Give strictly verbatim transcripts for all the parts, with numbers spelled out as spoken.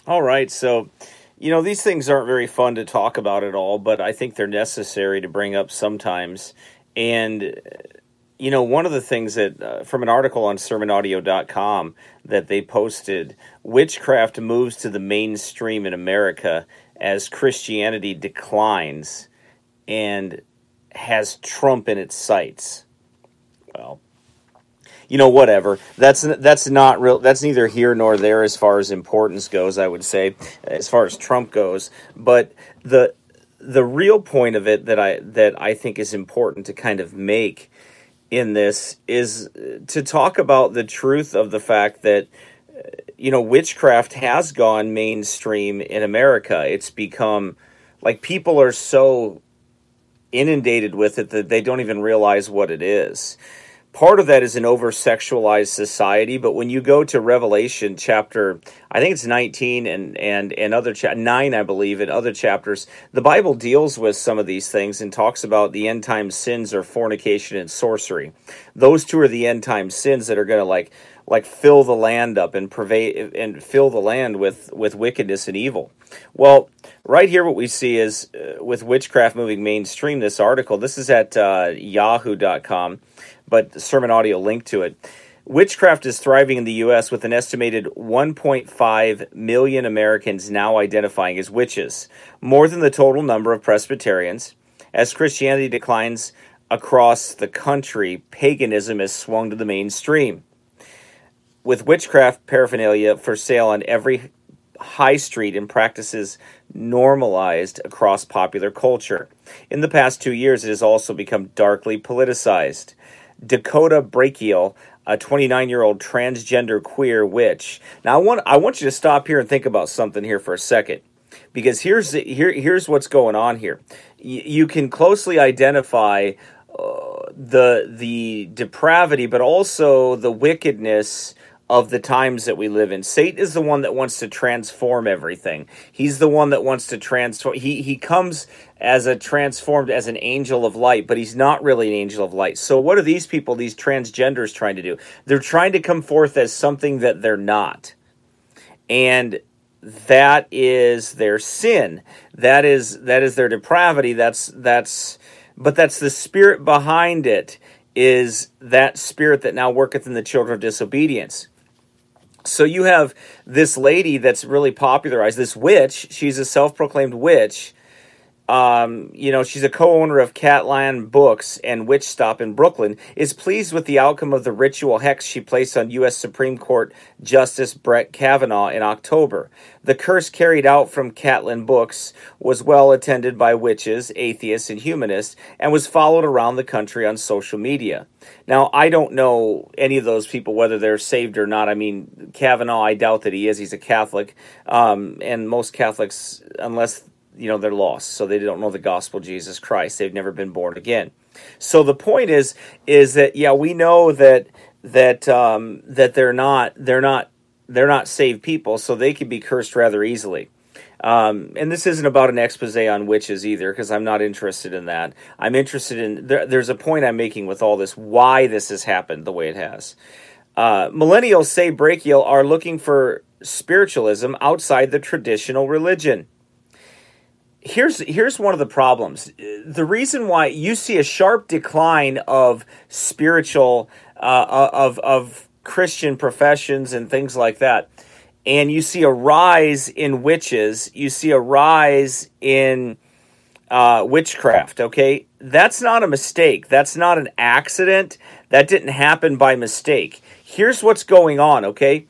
All right, so you know these things aren't very fun to talk about at all, but I think they're necessary to bring up sometimes. And you know, one of the things that uh, from an article on sermon audio dot com that they posted, witchcraft moves to the mainstream in America as Christianity declines and has Trump in its sights. Well, you know, whatever. That's that's not real. That's neither here nor there as far as importance goes. I would say, as far as Trump goes. But the the real point of it that I that I think is important to kind of make in this is to talk about the truth of the fact that, you know, witchcraft has gone mainstream in America. It's become like people are so inundated with it that they don't even realize what it is. Part of that is an over-sexualized society, but when you go to Revelation chapter, I think it's nineteen and and and other cha- nine, I believe, and other chapters, the Bible deals with some of these things and talks about the end time sins or fornication and sorcery. Those two are the end time sins that are going to like like fill the land up and pervade and fill the land with with wickedness and evil. Well, right here, what we see is uh, with witchcraft moving mainstream. This article, this is at uh, yahoo dot com. But sermon audio linked to it. Witchcraft is thriving in the U S with an estimated one point five million Americans now identifying as witches, more than the total number of Presbyterians. As Christianity declines across the country, paganism has swung to the mainstream, with witchcraft paraphernalia for sale on every high street and practices normalized across popular culture. In the past two years, it has also become darkly politicized. Dakota Brachiel, a twenty-nine-year-old transgender queer witch. Now, I want I want you to stop here and think about something here for a second, because here's the, here here's what's going on here. Y- you can closely identify uh, the the depravity, but also the wickedness of the times that we live in. Satan is the one that wants to transform everything. He's the one that wants to transform. He he comes as a transformed, as an angel of light, but he's not really an angel of light. So what are these people, these transgenders, trying to do? They're trying to come forth as something that they're not. And that is their sin. That is that is their depravity. That's that's but that's the spirit behind it, is that spirit that now worketh in the children of disobedience. So you have this lady that's really popularized, this witch. She's a self-proclaimed witch. Um, you know, she's a co-owner of Catland Books and Witch Stop in Brooklyn, is pleased with the outcome of the ritual hex she placed on U S Supreme Court Justice Brett Kavanaugh in October. The curse carried out from Catland Books was well attended by witches, atheists, and humanists, and was followed around the country on social media. Now, I don't know any of those people, whether they're saved or not. I mean, Kavanaugh, I doubt that he is. He's a Catholic, um, and most Catholics, unless you know, they're lost, so they don't know the gospel of Jesus Christ. They've never been born again. So the point is, is that yeah, we know that that um, that they're not they're not they're not saved people, so they can be cursed rather easily. Um, and this isn't about an expose on witches either, because I'm not interested in that. I'm interested in there, there's a point I'm making with all this, why this has happened the way it has. Uh, millennials, say Brachial, are looking for spiritualism outside the traditional religion. Here's here's one of the problems. The reason why you see a sharp decline of spiritual, uh, of of Christian professions and things like that, and you see a rise in witches, you see a rise in uh, witchcraft. Okay, that's not a mistake. That's not an accident. That didn't happen by mistake. Here's what's going on. Okay.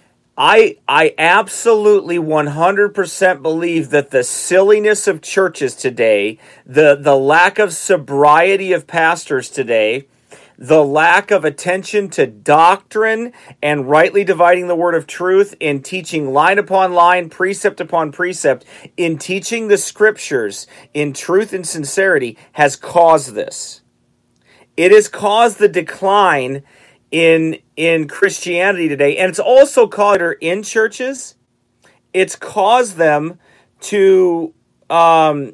I I absolutely one hundred percent believe that the silliness of churches today, the, the lack of sobriety of pastors today, the lack of attention to doctrine and rightly dividing the word of truth, in teaching line upon line, precept upon precept, in teaching the scriptures in truth and sincerity, has caused this. It has caused the decline in in Christianity today, and it's also caused her in churches. It's caused them to um,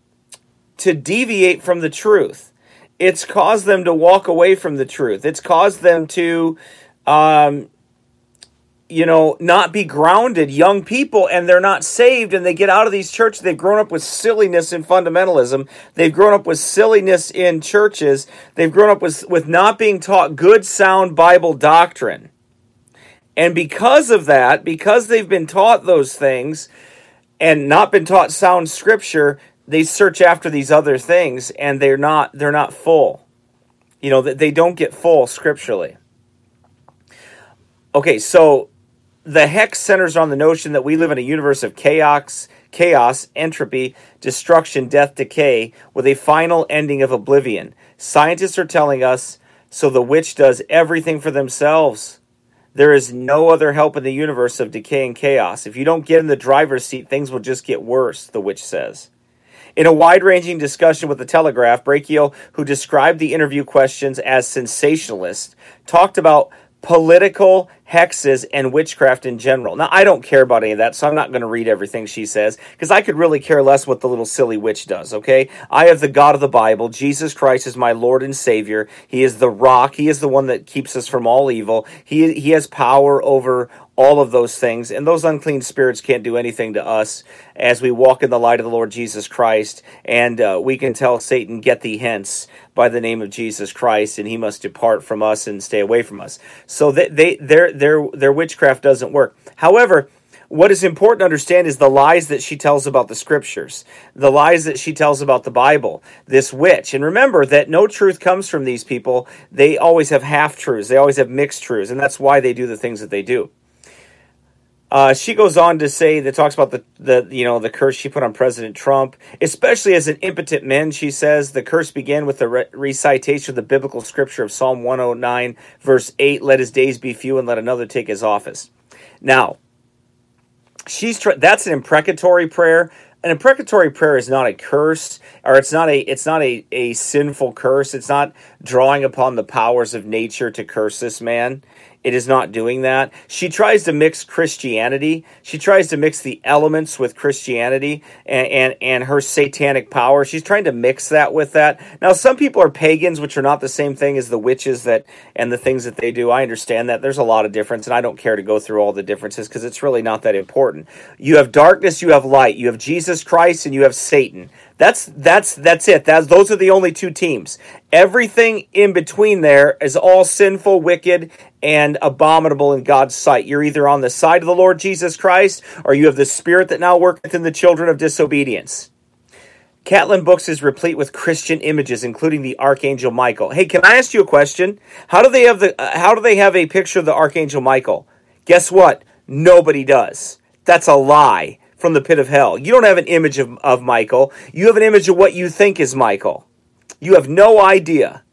to deviate from the truth. It's caused them to walk away from the truth. It's caused them to, um, you know, not be grounded young people, and they're not saved, and they get out of these churches. They've grown up with silliness in fundamentalism. They've grown up with silliness in churches. They've grown up with, with not being taught good, sound Bible doctrine. And because of that, because they've been taught those things and not been taught sound scripture, they search after these other things, and they're not they're not full. You know, they don't get full scripturally. Okay, so the hex centers on the notion that we live in a universe of chaos, chaos, entropy, destruction, death, decay, with a final ending of oblivion. Scientists are telling us, so the witch does everything for themselves. There is no other help in the universe of decay and chaos. If you don't get in the driver's seat, things will just get worse, the witch says. In a wide-ranging discussion with the Telegraph, Brachiel, who described the interview questions as sensationalist, talked about political hexes and witchcraft in general. Now, I don't care about any of that, so I'm not going to read everything she says, because I could really care less what the little silly witch does, okay? I have the God of the Bible. Jesus Christ is my Lord and Savior. He is the rock. He is the one that keeps us from all evil. He, he has power over all of those things, and those unclean spirits can't do anything to us as we walk in the light of the Lord Jesus Christ, and uh, we can tell Satan, get thee hence, by the name of Jesus Christ, and he must depart from us and stay away from us. So they, they, their, their, their witchcraft doesn't work. However, what is important to understand is the lies that she tells about the scriptures, the lies that she tells about the Bible, this witch. And remember that no truth comes from these people. They always have half-truths. They always have mixed truths, and that's why they do the things that they do. Uh, she goes on to say that talks about the, the you know the curse she put on President Trump, especially as an impotent man. She says the curse began with the re- recitation of the biblical scripture of Psalm one oh nine, verse eight. Let his days be few, and let another take his office. Now, she's tr- that's an imprecatory prayer. An imprecatory prayer is not a curse, or it's not a it's not a, a sinful curse. It's not drawing upon the powers of nature to curse this man. It is not doing that. She tries to mix Christianity. She tries to mix the elements with Christianity and, and, and her satanic power. She's trying to mix that with that. Now, some people are pagans, which are not the same thing as the witches that and the things that they do. I understand that. There's a lot of difference, and I don't care to go through all the differences because it's really not that important. You have darkness, you have light. You have Jesus Christ, and you have Satan. That's that's that's it. That's those are the only two teams. Everything in between there is all sinful, wicked, and abominable in God's sight. You're either on the side of the Lord Jesus Christ, or you have the spirit that now worketh in the children of disobedience. Catlin Books is replete with Christian images, including the Archangel Michael. Hey, can I ask you a question? How do they have the uh, How do they have a picture of the Archangel Michael? Guess what? Nobody does. That's a lie from the pit of hell. You don't have an image of, of Michael. You have an image of what you think is Michael. You have no idea.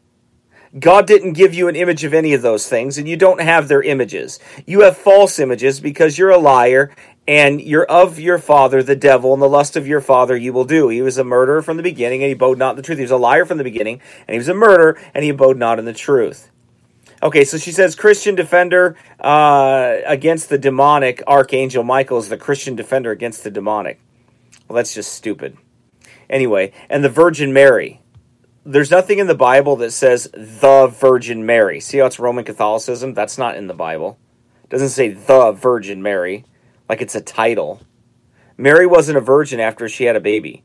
God didn't give you an image of any of those things, and you don't have their images. You have false images because you're a liar, and you're of your father, the devil, and the lust of your father you will do. He was a murderer from the beginning, and he abode not in the truth. He was a liar from the beginning, and he was a murderer, and he abode not in the truth. Okay, so she says Christian defender uh, against the demonic. Archangel Michael is the Christian defender against the demonic. Well, that's just stupid. Anyway, and the Virgin Mary. There's nothing in the Bible that says the Virgin Mary. See how it's Roman Catholicism? That's not in the Bible. It doesn't say the Virgin Mary, like it's a title. Mary wasn't a virgin after she had a baby.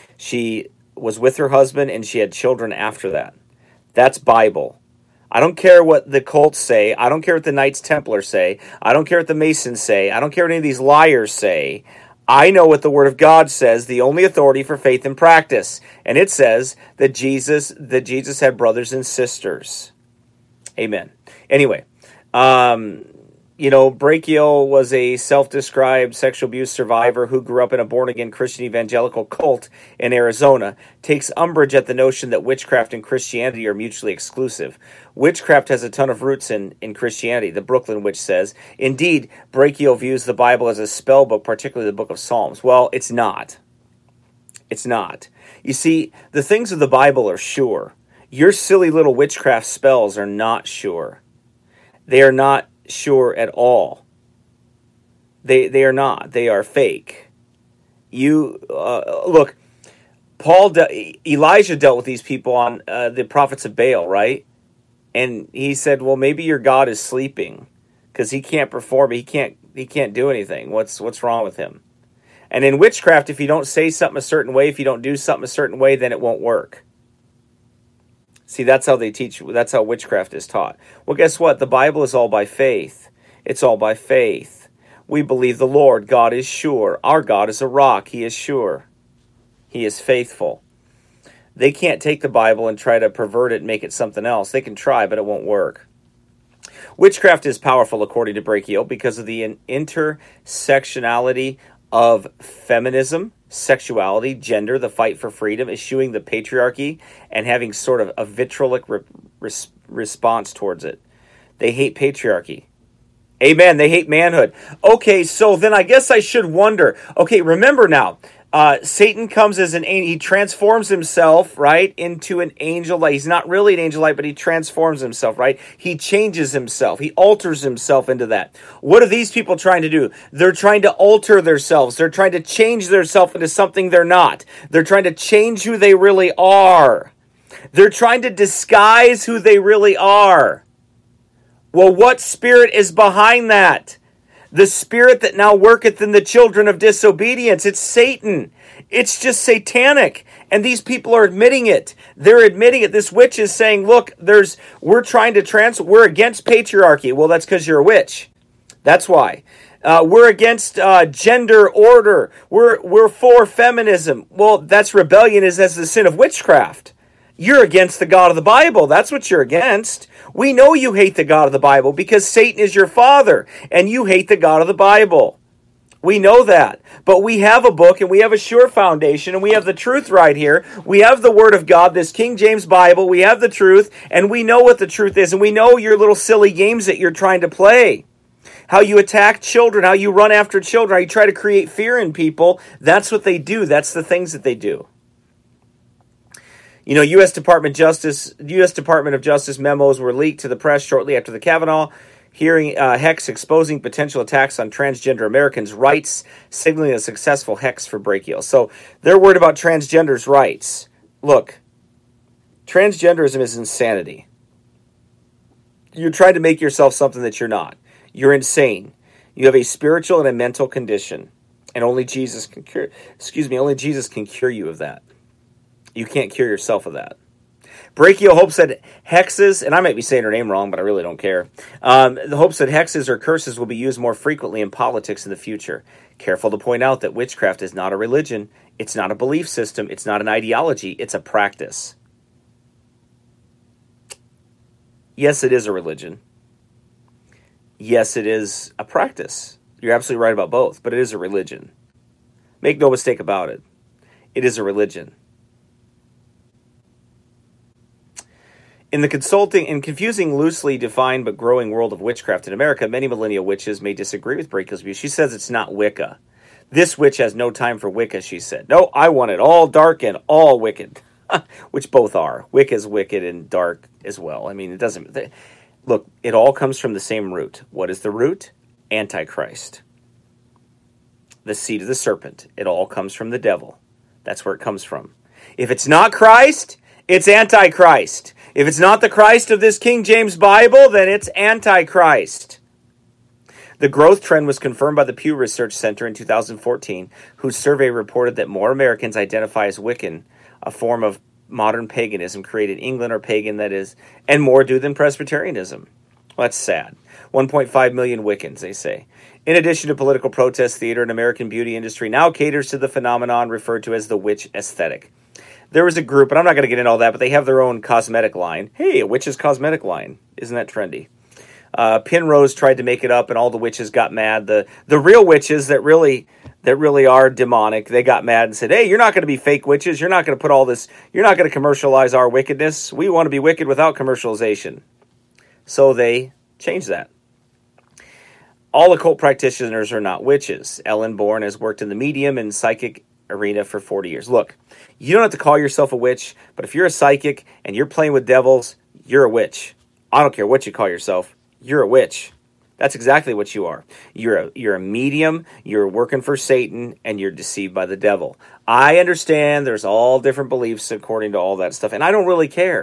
She was with her husband, and she had children after that. That's Bible. I don't care what the cults say. I don't care what the Knights Templar say. I don't care what the Masons say. I don't care what any of these liars say. I know what the Word of God says, the only authority for faith and practice. And it says that Jesus that Jesus had brothers and sisters. Amen. Anyway, um, you know, Brachiel was a self-described sexual abuse survivor who grew up in a born-again Christian evangelical cult in Arizona, takes umbrage at the notion that witchcraft and Christianity are mutually exclusive. Witchcraft has a ton of roots in, in Christianity, the Brooklyn Witch says. Indeed, Brachiel views the Bible as a spell book, particularly the book of Psalms. Well, it's not. It's not. You see, the things of the Bible are sure. Your silly little witchcraft spells are not sure. They are not sure at all. They they are not. They are fake. You uh, look. Paul, de- Elijah dealt with these people on uh, the prophets of Baal, right? And he said, "Well, maybe your God is sleeping, because he can't perform. He can't. He can't do anything. What's what's wrong with him? And in witchcraft, if you don't say something a certain way, if you don't do something a certain way, then it won't work. See, that's how they teach. That's how witchcraft is taught. Well, guess what? The Bible is all by faith. It's all by faith. We believe the Lord. God is sure. Our God is a rock. He is sure. He is faithful. They can't take the Bible and try to pervert it and make it something else. They can try, but it won't work. Witchcraft is powerful, according to Brachial, because of the intersectionality of feminism, sexuality, gender, the fight for freedom, eschewing the patriarchy, and having sort of a vitriolic re- res- response towards it. They hate patriarchy. Amen. They hate manhood. Okay, so then I guess I should wonder. Okay, remember now, uh, Satan comes as an angel. He transforms himself, right, into an angel light. He's not really an angel light, but he transforms himself, right? He changes himself. He alters himself into that. What are these people trying to do? They're trying to alter themselves. They're trying to change themselves into something they're not. They're trying to change who they really are. They're trying to disguise who they really are. Well, what spirit is behind that? The spirit that now worketh in the children of disobedience. It's Satan. It's just satanic. And these people are admitting it. They're admitting it. This witch is saying, look, there's we're trying to trans we're against patriarchy. Well, that's because you're a witch. That's why. Uh, we're against uh, gender order. We're we're for feminism. Well, that's rebellion is as the sin of witchcraft. You're against the God of the Bible. That's what you're against. We know you hate the God of the Bible because Satan is your father and you hate the God of the Bible. We know that. But we have a book and we have a sure foundation and we have the truth right here. We have the Word of God, this King James Bible. We have the truth and we know what the truth is. And we know your little silly games that you're trying to play. How you attack children, how you run after children, how you try to create fear in people. That's what they do. That's the things that they do. You know, U S Department Justice, U S Department of Justice memos were leaked to the press shortly after the Kavanaugh hearing, uh, Hex exposing potential attacks on transgender Americans' rights, signaling a successful Hex for Brachial. So they're worried about transgenders' rights. Look, transgenderism is insanity. You're trying to make yourself something that you're not. You're insane. You have a spiritual and a mental condition, and only Jesus can cure. Excuse me, only Jesus can cure you of that. You can't cure yourself of that. Brachial hopes that hexes, and I might be saying her name wrong, but I really don't care. Um, the hopes that hexes or curses will be used more frequently in politics in the future. Careful to point out that witchcraft is not a religion. It's not a belief system. It's not an ideology. It's a practice. Yes, it is a religion. Yes, it is a practice. You're absolutely right about both, but it is a religion. Make no mistake about it. It is a religion. In the consulting and confusing, loosely defined but growing world of witchcraft in America, many millennial witches may disagree with Brachial's view. She says it's not Wicca. This witch has no time for Wicca, she said. No, I want it all dark and all wicked, which both are. Wicca's wicked and dark as well. I mean, it doesn't... They, look, it all comes from the same root. What is the root? Antichrist. The seed of the serpent. It all comes from the devil. That's where it comes from. If it's not Christ, it's Antichrist. If it's not the Christ of this King James Bible, then it's Antichrist. The growth trend was confirmed by the Pew Research Center in two thousand fourteen, whose survey reported that more Americans identify as Wiccan, a form of modern paganism created in England or pagan, that is, and more do than Presbyterianism. Well, that's sad. one point five million Wiccans, they say. In addition to political protest, theater and American beauty industry now caters to the phenomenon referred to as the witch aesthetic. There was a group, and I'm not going to get into all that, but they have their own cosmetic line. Hey, a witch's cosmetic line. Isn't that trendy? Uh, Penrose tried to make it up, and all the witches got mad. The the real witches that really that really are demonic, they got mad and said, hey, you're not going to be fake witches. You're not going to put all this, you're not going to commercialize our wickedness. We want to be wicked without commercialization. So they changed that. All occult practitioners are not witches. Ellen Bourne has worked in the medium and psychic arena for forty years. Look, you don't have to call yourself a witch, but if you're a psychic and you're playing with devils, you're a witch. I don't care what you call yourself. You're a witch. That's exactly what you are. You're a, you're a medium, you're working for Satan, and you're deceived by the devil. I understand there's all different beliefs according to all that stuff, and I don't really care.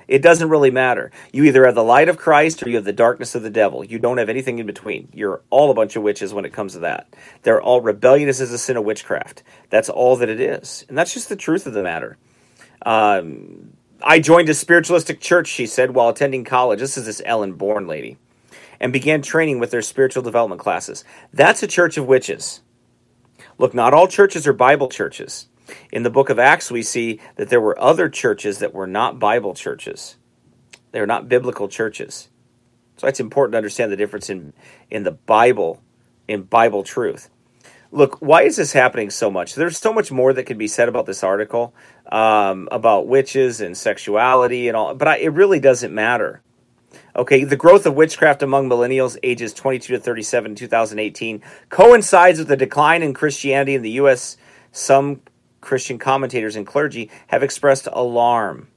It doesn't really matter. You either have the light of Christ or you have the darkness of the devil. You don't have anything in between. You're all a bunch of witches when it comes to that. They're all rebellious as a sin of witchcraft. That's all that it is. And that's just the truth of the matter. Um, I joined a spiritualistic church, she said, while attending college. This is this Ellen Bourne lady. And began training with their spiritual development classes. That's a church of witches. Look, not all churches are Bible churches. In the book of Acts, we see that there were other churches that were not Bible churches. They're not biblical churches. So it's important to understand the difference in, in the Bible, in Bible truth. Look, why is this happening so much? There's so much more that could be said about this article, um, about witches and sexuality and all, but I, it really doesn't matter. Okay, the growth of witchcraft among millennials ages twenty-two to thirty-seven in two thousand eighteen coincides with the decline in Christianity in the U S. Some Christian commentators and clergy have expressed alarm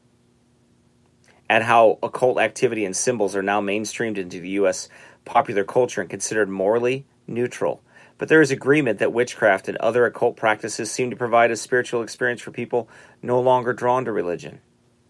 at how occult activity and symbols are now mainstreamed into the U S popular culture and considered morally neutral. But there is agreement that witchcraft and other occult practices seem to provide a spiritual experience for people no longer drawn to religion.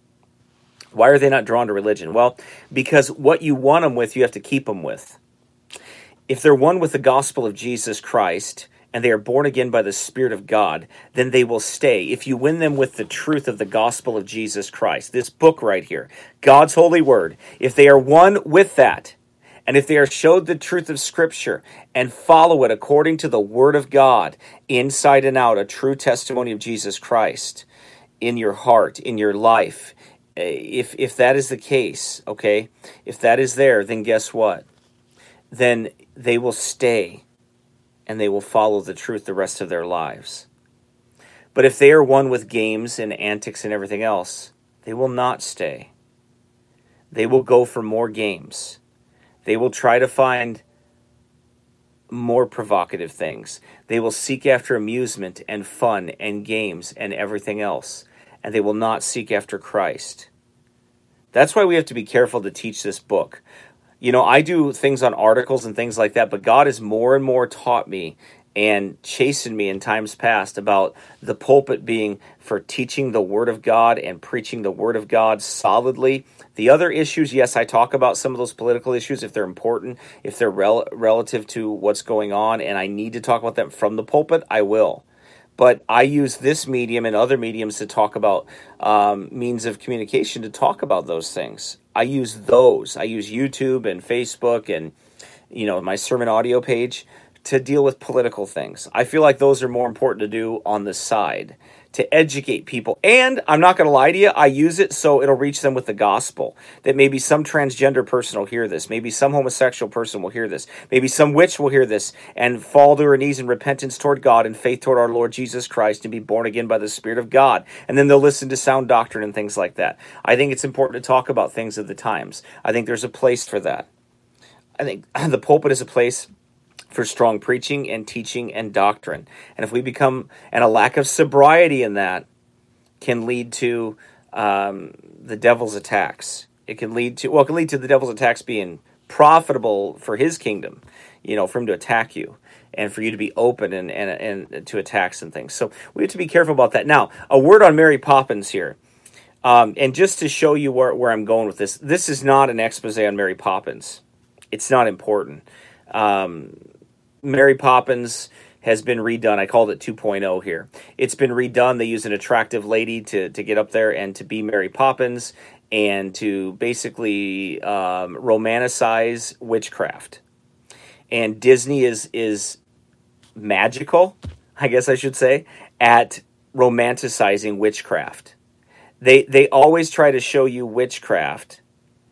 Why are they not drawn to religion? Well, because what you want them with, you have to keep them with. If they're one with the gospel of Jesus Christ, and they are born again by the Spirit of God, then they will stay. If you win them with the truth of the gospel of Jesus Christ, this book right here, God's holy word, if they are one with that, and if they are showed the truth of Scripture and follow it according to the word of God, inside and out, a true testimony of Jesus Christ in your heart, in your life, If if that is the case, okay, if that is there, then guess what? Then they will stay and they will follow the truth the rest of their lives. But if they are one with games and antics and everything else, they will not stay. They will go for more games. They will try to find more provocative things. They will seek after amusement and fun and games and everything else. And they will not seek after Christ. That's why we have to be careful to teach this book. You know, I do things on articles and things like that, but God has more and more taught me and chastened me in times past about the pulpit being for teaching the Word of God and preaching the Word of God solidly. The other issues, yes, I talk about some of those political issues if they're important, if they're rel- relative to what's going on, and I need to talk about them from the pulpit, I will. But I use this medium and other mediums to talk about um, means of communication to talk about those things. I use those. I use YouTube and Facebook and, you know, my sermon audio page to deal with political things. I feel like those are more important to do on the side, to educate people. And I'm not going to lie to you, I use it so it'll reach them with the gospel. That maybe some transgender person will hear this. Maybe some homosexual person will hear this. Maybe some witch will hear this and fall to her knees in repentance toward God and faith toward our Lord Jesus Christ and be born again by the Spirit of God. And then they'll listen to sound doctrine and things like that. I think it's important to talk about things of the times. I think there's a place for that. I think the pulpit is a place for strong preaching and teaching and doctrine. And if we become, and a lack of sobriety in that can lead to um, the devil's attacks. It can lead to, well, it can lead to the devil's attacks being profitable for his kingdom, you know, for him to attack you and for you to be open and, and, and to attacks and things. So we have to be careful about that. Now, a word on Mary Poppins here. Um, and just to show you where, where I'm going with this, this is not an expose on Mary Poppins. It's not important. Um, Mary Poppins has been redone. I called it two point oh here. It's been redone. They use an attractive lady to, to get up there and to be Mary Poppins and to basically um, romanticize witchcraft. And Disney is is magical, I guess I should say, at romanticizing witchcraft. They they always try to show you witchcraft.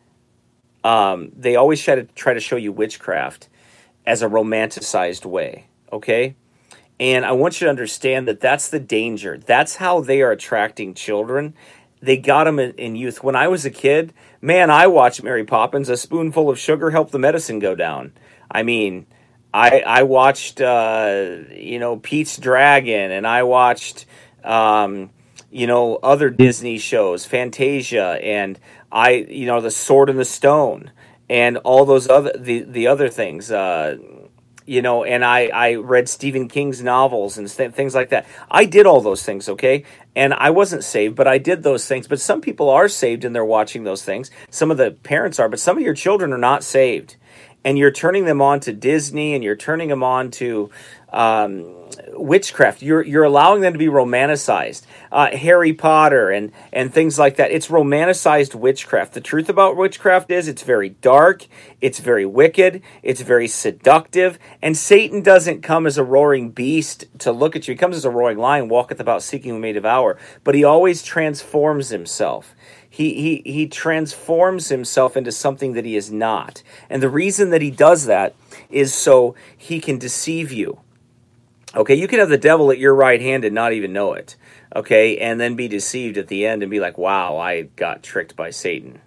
Um, they always try to try to show you witchcraft as a romanticized way, okay? And I want you to understand that that's the danger. That's how they are attracting children. They got them in, in youth. When I was a kid, man, I watched Mary Poppins. A spoonful of sugar helped the medicine go down. I mean, I I watched, uh, you know, Pete's Dragon, and I watched, um, you know, other Disney shows, Fantasia, and I, you know, The Sword and the Stone, and all those other the the other things. Uh, you know, and I, I read Stephen King's novels and th- things like that. I did all those things, okay? And I wasn't saved, but I did those things. But some people are saved and they're watching those things. Some of the parents are, but some of your children are not saved. And you're turning them on to Disney, and you're turning them on to um, witchcraft. You're you're allowing them to be romanticized. Uh, Harry Potter and, and things like that. It's romanticized witchcraft. The truth about witchcraft is it's very dark, it's very wicked, it's very seductive, and Satan doesn't come as a roaring beast to look at you. He comes as a roaring lion, walketh about seeking whom he may devour, but he always transforms himself. He, he he transforms himself into something that he is not. And the reason that he does that is so he can deceive you. Okay, you can have the devil at your right hand and not even know it. Okay, and then be deceived at the end and be like, wow, I got tricked by Satan.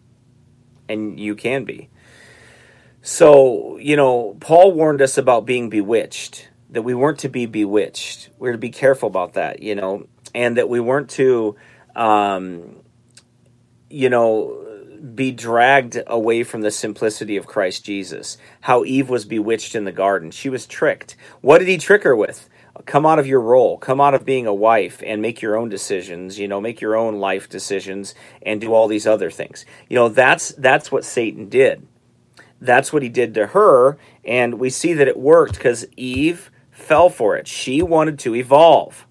And you can be. So, you know, Paul warned us about being bewitched, that we weren't to be bewitched. We're to be careful about that, you know, and that we weren't to... Um, you know, be dragged away from the simplicity of Christ Jesus. How Eve was bewitched in the garden. She was tricked. What did he trick her with? Come out of your role. Come out of being a wife and make your own decisions, you know, make your own life decisions and do all these other things. You know, that's that's what Satan did. That's what he did to her, and we see that it worked because Eve fell for it. She wanted to evolve.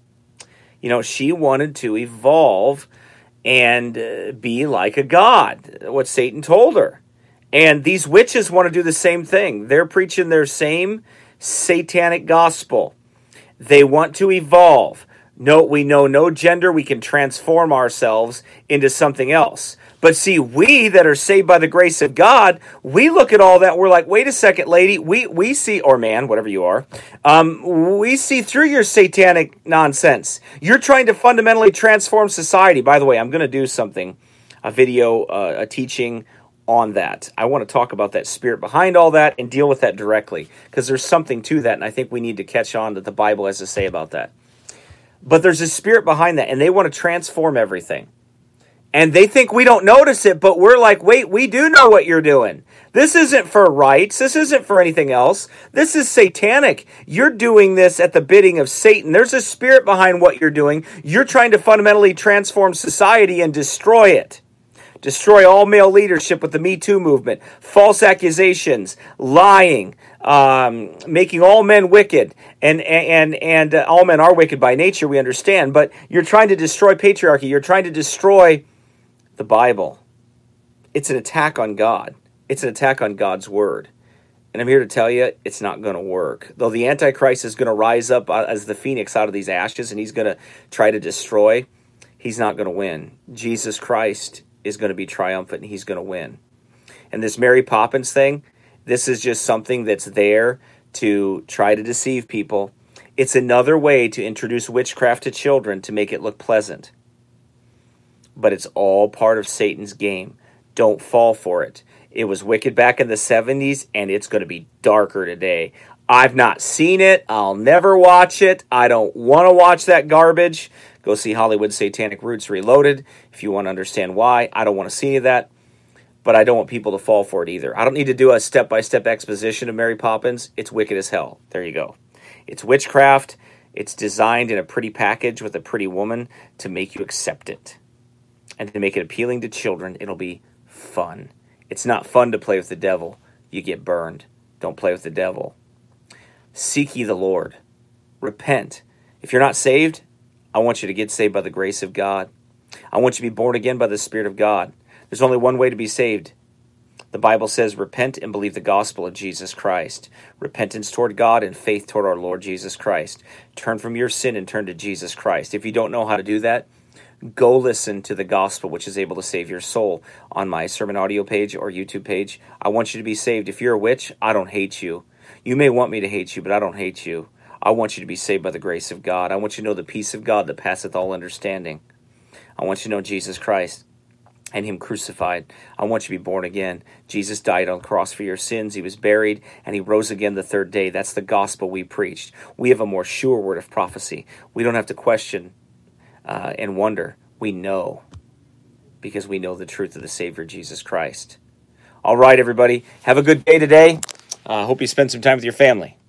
You know, she wanted to evolve and uh, be like a god, what Satan told her. And these witches want to do the same thing. They're preaching their same satanic gospel. They want to evolve. No, we know no gender. We can transform ourselves into something else. But see, we that are saved by the grace of God, we look at all that. We're like, wait a second, lady. We we see, or man, whatever you are, um, we see through your satanic nonsense. You're trying to fundamentally transform society. By the way, I'm going to do something, a video, uh, a teaching on that. I want to talk about that spirit behind all that and deal with that directly, because there's something to that, and I think we need to catch on that the Bible has to say about that. But there's a spirit behind that, and they want to transform everything. And they think we don't notice it, but we're like, wait, we do know what you're doing. This isn't for rights. This isn't for anything else. This is satanic. You're doing this at the bidding of Satan. There's a spirit behind what you're doing. You're trying to fundamentally transform society and destroy it. Destroy all male leadership with the Me Too movement. False accusations, lying, um, making all men wicked. And and and uh, all men are wicked by nature, we understand. But you're trying to destroy patriarchy. You're trying to destroy the Bible. It's an attack on God. It's an attack on God's word. And I'm here to tell you, it's not going to work. Though the Antichrist is going to rise up as the phoenix out of these ashes, and he's going to try to destroy, he's not going to win. Jesus Christ is going to be triumphant, and he's going to win. And this Mary Poppins thing, this is just something that's there to try to deceive people. It's another way to introduce witchcraft to children to make it look pleasant. But it's all part of Satan's game. Don't fall for it. It was wicked back in the seventies, and it's going to be darker today. I've not seen it. I'll never watch it. I don't want to watch that garbage. Go see Hollywood Satanic Roots Reloaded if you want to understand why. I don't want to see any of that, but I don't want people to fall for it either. I don't need to do a step-by-step exposition of Mary Poppins. It's wicked as hell. There you go. It's witchcraft. It's designed in a pretty package with a pretty woman to make you accept it. And to make it appealing to children, it'll be fun. It's not fun to play with the devil. You get burned. Don't play with the devil. Seek ye the Lord. Repent. If you're not saved, I want you to get saved by the grace of God. I want you to be born again by the Spirit of God. There's only one way to be saved. The Bible says, repent and believe the gospel of Jesus Christ. Repentance toward God and faith toward our Lord Jesus Christ. Turn from your sin and turn to Jesus Christ. If you don't know how to do that, go listen to the gospel, which is able to save your soul, on my sermon audio page or YouTube page. I want you to be saved. If you're a witch, I don't hate you. You may want me to hate you, but I don't hate you. I want you to be saved by the grace of God. I want you to know the peace of God that passeth all understanding. I want you to know Jesus Christ and him crucified. I want you to be born again. Jesus died on the cross for your sins. He was buried, and he rose again the third day. That's the gospel we preached. We have a more sure word of prophecy. We don't have to question uh, and wonder. We know, because we know the truth of the Savior, Jesus Christ. All right, everybody. Have a good day today. I uh, hope you spend some time with your family.